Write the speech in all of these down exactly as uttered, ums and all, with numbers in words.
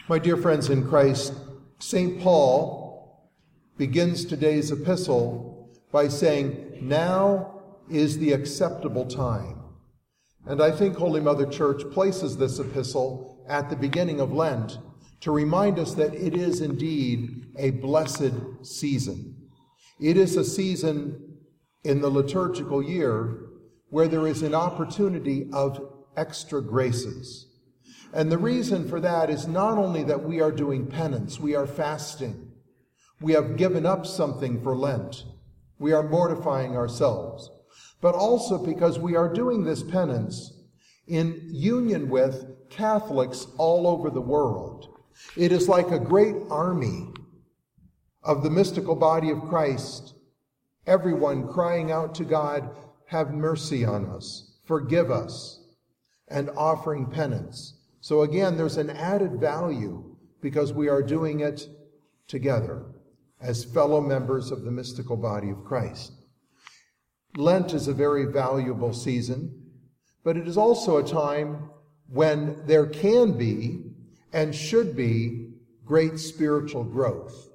My dear friends in Christ, Saint Paul begins today's epistle by saying, now is the acceptable time. And I think Holy Mother Church places this epistle at the beginning of Lent to remind us that it is indeed a blessed season. It is a season in the liturgical year where there is an opportunity of extra graces. And the reason for that is not only that we are doing penance, we are fasting. We have given up something for Lent. We are mortifying ourselves. But also because we are doing this penance in union with Catholics all over the world. It is like a great army of the mystical body of Christ, everyone crying out to God, have mercy on us, forgive us, and offering penance. So again, there's an added value because we are doing it together as fellow members of the mystical body of Christ. Lent is a very valuable season, but it is also a time when there can be and should be great spiritual growth.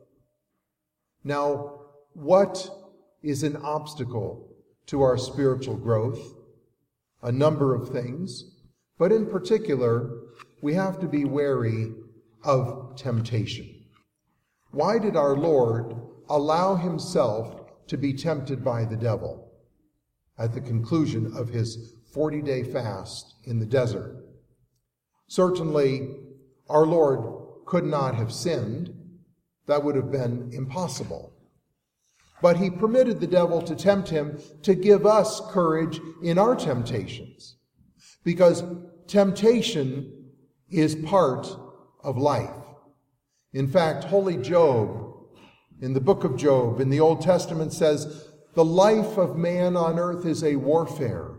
Now, what is an obstacle to our spiritual growth? A number of things, but in particular, we have to be wary of temptation. Why did our Lord allow himself to be tempted by the devil at the conclusion of his forty-day fast in the desert? Certainly, our Lord could not have sinned. That would have been impossible. But he permitted the devil to tempt him to give us courage in our temptations, because temptation is part of life. In fact, Holy Job, in the book of Job, in the Old Testament says, the life of man on earth is a warfare.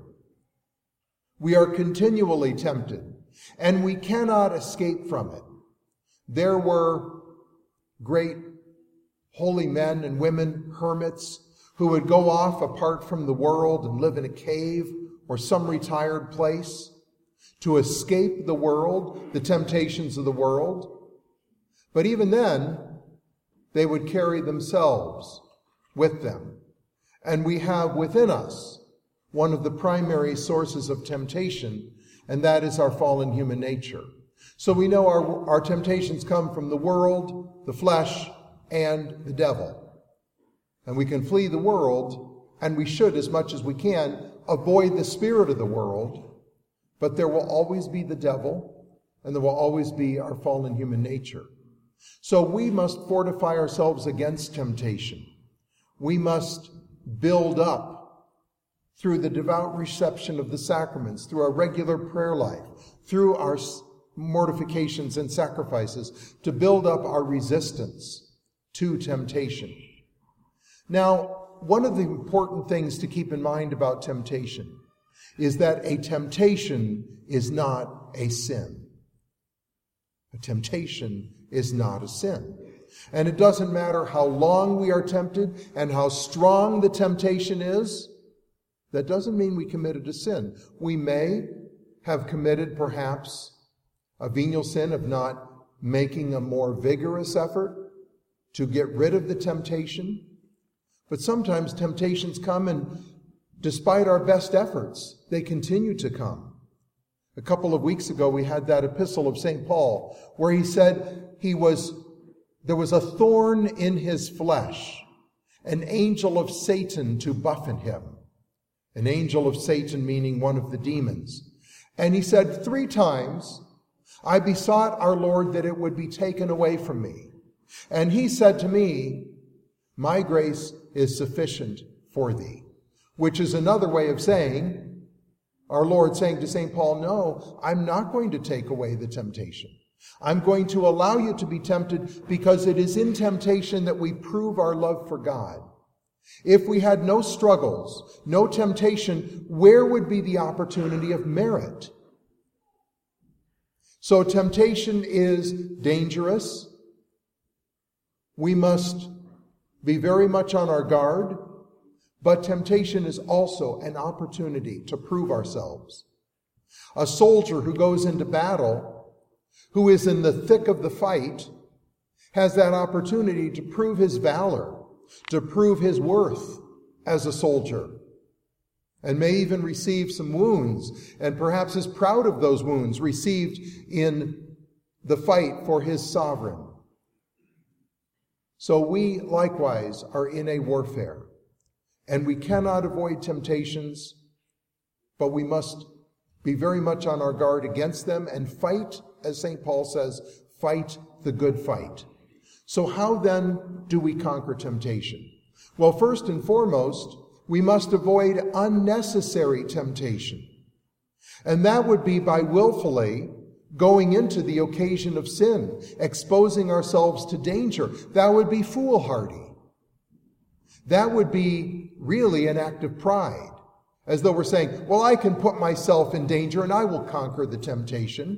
We are continually tempted, and we cannot escape from it. There were great holy men and women, hermits, who would go off apart from the world and live in a cave or some retired place to escape the world, the temptations of the world. But even then, they would carry themselves with them. And we have within us one of the primary sources of temptation, and that is our fallen human nature. So we know our, our temptations come from the world, the flesh, and the devil. And we can flee the world, and we should, as much as we can, avoid the spirit of the world. But there will always be the devil, and there will always be our fallen human nature. So we must fortify ourselves against temptation. We must build up through the devout reception of the sacraments, through our regular prayer life, through our mortifications and sacrifices, to build up our resistance to temptation. Now, one of the important things to keep in mind about temptation is that a temptation is not a sin. A temptation is not a sin. And it doesn't matter how long we are tempted and how strong the temptation is. That doesn't mean we committed a sin. We may have committed perhaps a venial sin of not making a more vigorous effort to get rid of the temptation. But sometimes temptations come, and despite our best efforts, they continue to come. A couple of weeks ago, we had that epistle of Saint Paul, where he said he was, there was a thorn in his flesh, an angel of Satan to buffet him. An angel of Satan meaning one of the demons. And he said, three times, I besought our Lord that it would be taken away from me. And he said to me, my grace is sufficient for thee. Which is another way of saying, our Lord saying to Saint Paul, no, I'm not going to take away the temptation. I'm going to allow you to be tempted because it is in temptation that we prove our love for God. If we had no struggles, no temptation, where would be the opportunity of merit? So temptation is dangerous. We must be very much on our guard, but temptation is also an opportunity to prove ourselves. A soldier who goes into battle who is in the thick of the fight, has that opportunity to prove his valor, to prove his worth as a soldier, and may even receive some wounds, and perhaps is proud of those wounds received in the fight for his sovereign. So we likewise are in a warfare, and we cannot avoid temptations, but we must be very much on our guard against them and fight, as Saint Paul says, fight the good fight. So how then do we conquer temptation? Well, first and foremost, we must avoid unnecessary temptation. And that would be by willfully going into the occasion of sin, exposing ourselves to danger. That would be foolhardy. That would be really an act of pride, as though we're saying, well, I can put myself in danger and I will conquer the temptation.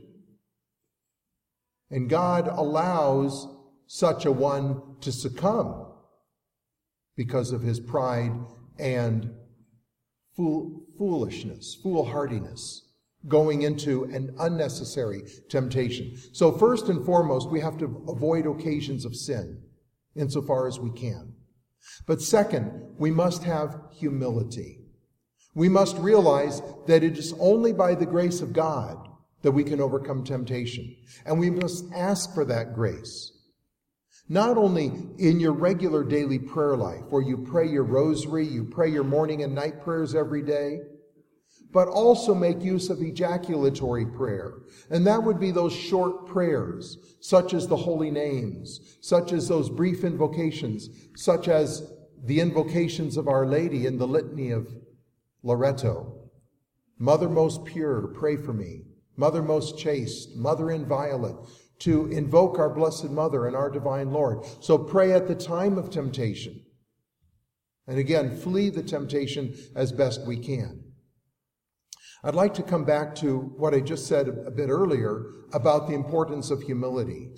And God allows such a one to succumb because of his pride and fool, foolishness, foolhardiness, going into an unnecessary temptation. So first and foremost, we have to avoid occasions of sin insofar as we can. But second, we must have humility. We must realize that it is only by the grace of God that we can overcome temptation. And we must ask for that grace. Not only in your regular daily prayer life, where you pray your rosary, you pray your morning and night prayers every day, but also make use of ejaculatory prayer. And that would be those short prayers, such as the holy names, such as those brief invocations, such as the invocations of Our Lady in the Litany of Loreto. Mother most pure, pray for me. Mother most chaste, Mother inviolate, to invoke our Blessed Mother and our Divine Lord. So pray at the time of temptation. And again, flee the temptation as best we can. I'd like to come back to what I just said a bit earlier about the importance of humility.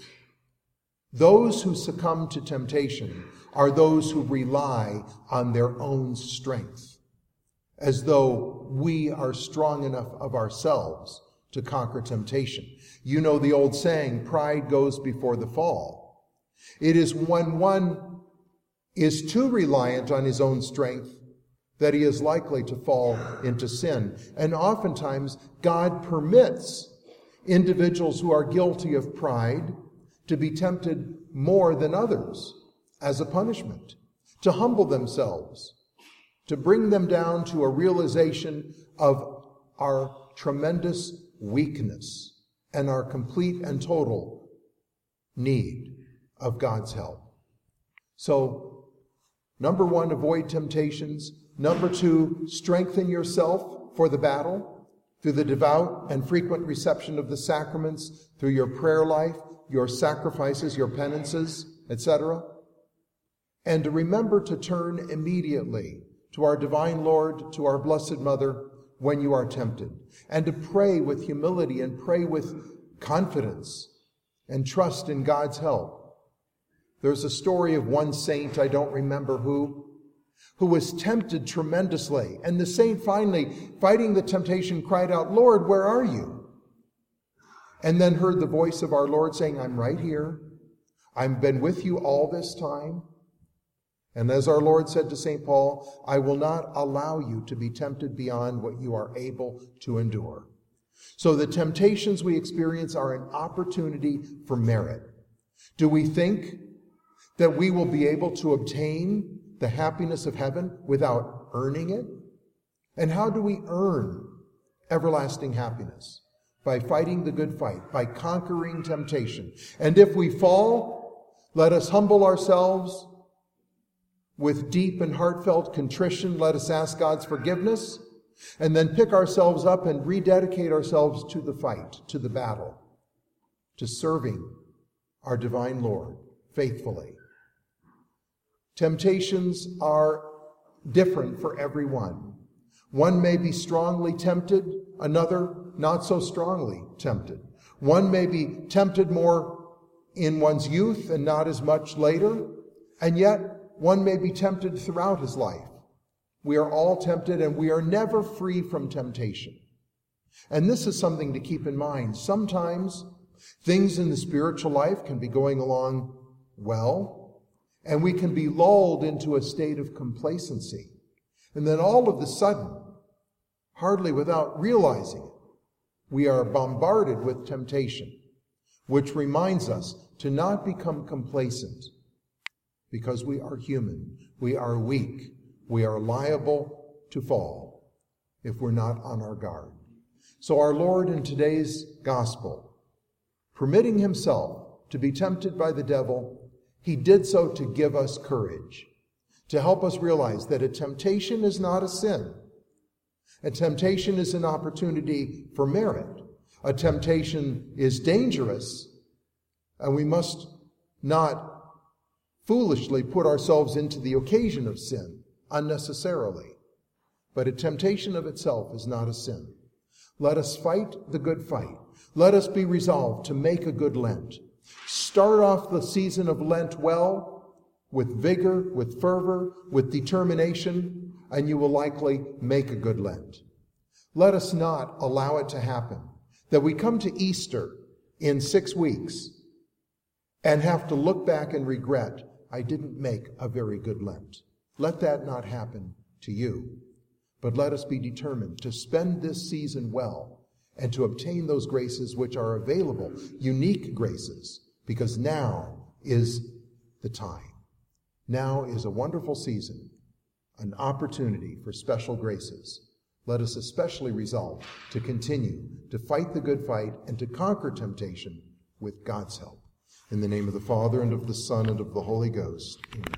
Those who succumb to temptation are those who rely on their own strength, as though we are strong enough of ourselves to conquer temptation. You know the old saying, pride goes before the fall. It is when one is too reliant on his own strength that he is likely to fall into sin. And oftentimes, God permits individuals who are guilty of pride to be tempted more than others as a punishment, to humble themselves, to bring them down to a realization of our tremendous weakness and our complete and total need of God's help. So, number one, avoid temptations. Number two, strengthen yourself for the battle through the devout and frequent reception of the sacraments, through your prayer life, your sacrifices, your penances, et cetera. And to remember to turn immediately to our Divine Lord, to our Blessed Mother, when you are tempted, and to pray with humility and pray with confidence and trust in God's help. There's a story of one saint, I don't remember who, who was tempted tremendously. And the saint finally, fighting the temptation, cried out, "Lord, where are you?" And then heard the voice of our Lord saying, "I'm right here. I've been with you all this time." And as our Lord said to Saint Paul, "I will not allow you to be tempted beyond what you are able to endure." So the temptations we experience are an opportunity for merit. Do we think that we will be able to obtain the happiness of heaven without earning it? And how do we earn everlasting happiness? By fighting the good fight, by conquering temptation. And if we fall, let us humble ourselves with deep and heartfelt contrition. Let us ask God's forgiveness, and then pick ourselves up and rededicate ourselves to the fight, to the battle, to serving our Divine Lord faithfully. Temptations are different for everyone. One may be strongly tempted, another not so strongly tempted. One may be tempted more in one's youth and not as much later, and yet one may be tempted throughout his life. We are all tempted, and we are never free from temptation. And this is something to keep in mind. Sometimes Things in the spiritual life can be going along well, and we can be lulled into a state of complacency. And then all of a sudden, hardly without realizing it, we are bombarded with temptation, which reminds us to not become complacent, because we are human, we are weak, we are liable to fall if we're not on our guard. So our Lord in today's gospel, permitting himself to be tempted by the devil, he did so to give us courage, to help us realize that a temptation is not a sin. A temptation is an opportunity for merit. A temptation is dangerous, and we must not foolishly put ourselves into the occasion of sin unnecessarily. But a temptation of itself is not a sin. Let us fight the good fight. Let us be resolved to make a good Lent. Start off the season of Lent well, with vigor, with fervor, with determination, and you will likely make a good Lent. Let us not allow it to happen that we come to Easter in six weeks and have to look back and regret, I didn't make a very good Lent. Let that not happen to you. But let us be determined to spend this season well and to obtain those graces which are available, unique graces, because now is the time. Now is a wonderful season, an opportunity for special graces. Let us especially resolve to continue to fight the good fight and to conquer temptation with God's help. In the name of the Father, and of the Son, and of the Holy Ghost. Amen.